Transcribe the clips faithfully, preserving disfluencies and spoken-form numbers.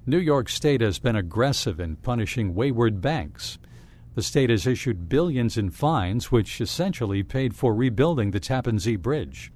New York State has been aggressive in punishing wayward banks. The state has issued billions in fines, which essentially paid for rebuilding the Tappan Zee Bridge.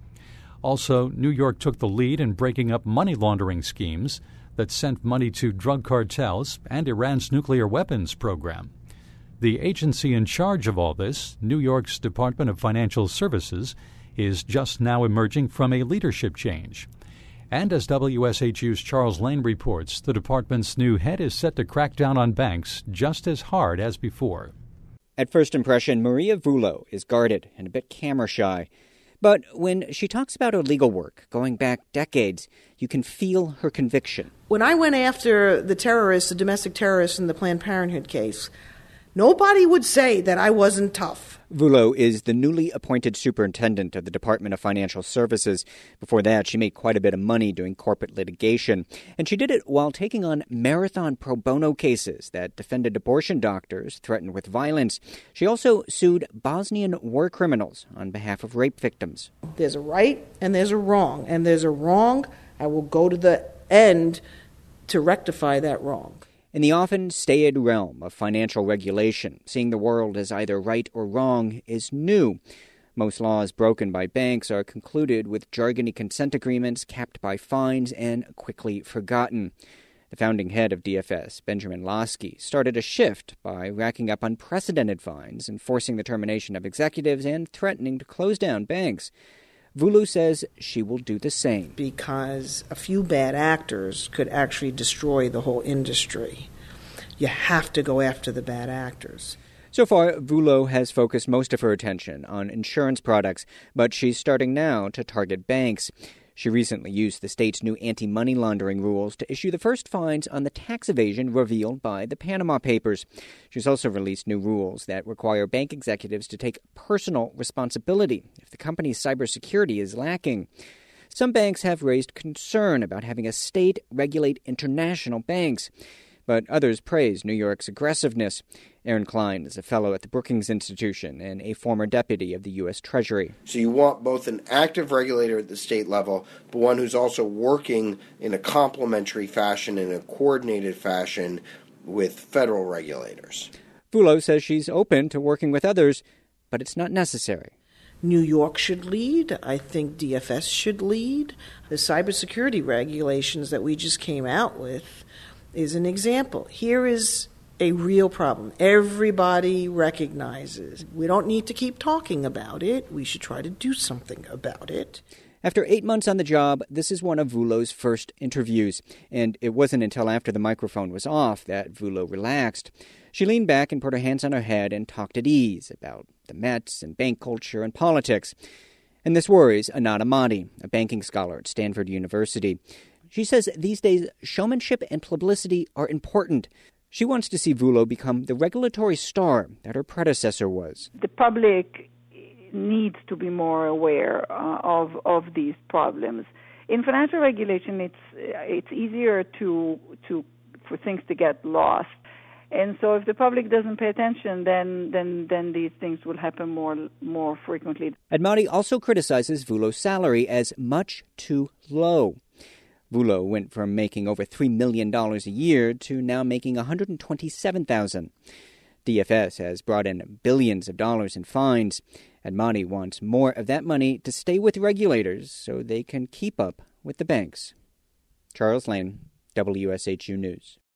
Also, New York took the lead in breaking up money laundering schemes that sent money to drug cartels and Iran's nuclear weapons program. The agency in charge of all this, New York's Department of Financial Services, is just now emerging from a leadership change. And as W S H U's Charles Lane reports, the department's new head is set to crack down on banks just as hard as before. At first impression, Maria Vullo is guarded and a bit camera-shy. But when she talks about her legal work going back decades, you can feel her conviction. When I went after the terrorists, the domestic terrorists in the Planned Parenthood case, nobody would say that I wasn't tough. Vullo is the newly appointed superintendent of the Department of Financial Services. Before that, she made quite a bit of money doing corporate litigation. And she did it while taking on marathon pro bono cases that defended abortion doctors threatened with violence. She also sued Bosnian war criminals on behalf of rape victims. There's a right and there's a wrong. And there's a wrong. I will go to the end to rectify that wrong. In the often staid realm of financial regulation, seeing the world as either right or wrong is new. Most laws broken by banks are concluded with jargony consent agreements capped by fines and quickly forgotten. The founding head of D F S, Benjamin Lasky, started a shift by racking up unprecedented fines, enforcing the termination of executives, and threatening to close down banks. Vullo says she will do the same. Because a few bad actors could actually destroy the whole industry. You have to go after the bad actors. So far, Vullo has focused most of her attention on insurance products, but she's starting now to target banks. She recently used the state's new anti-money laundering rules to issue the first fines on the tax evasion revealed by the Panama Papers. She's also released new rules that require bank executives to take personal responsibility if the company's cybersecurity is lacking. Some banks have raised concern about having a state regulate international banks, but others praise New York's aggressiveness. Aaron Klein is a fellow at the Brookings Institution and a former deputy of the U S Treasury. So you want both an active regulator at the state level, but one who's also working in a complementary fashion, in a coordinated fashion with federal regulators. Vullo says she's open to working with others, but it's not necessary. New York should lead. I think D F S should lead. The cybersecurity regulations that we just came out with is an example. Here is a real problem. Everybody recognizes. We don't need to keep talking about it. We should try to do something about it. After eight months on the job, this is one of Vullo's first interviews, and it wasn't until after the microphone was off that Vullo relaxed. She leaned back and put her hands on her head and talked at ease about the Mets and bank culture and politics. And this worries Anat Ahmadi, a banking scholar at Stanford University. She says these days showmanship and publicity are important. She wants to see Vullo become the regulatory star that her predecessor was. The public needs to be more aware uh, of of these problems. In financial regulation, it's it's easier to to for things to get lost, and so if the public doesn't pay attention, then then then these things will happen more more frequently. Ahmadi also criticizes Vullo's salary as much too low. Vullo went from making over three million dollars a year to now making one hundred twenty-seven thousand dollars. D F S has brought in billions of dollars in fines. Ahmadi wants more of that money to stay with regulators so they can keep up with the banks. Charles Lane, W S H U News.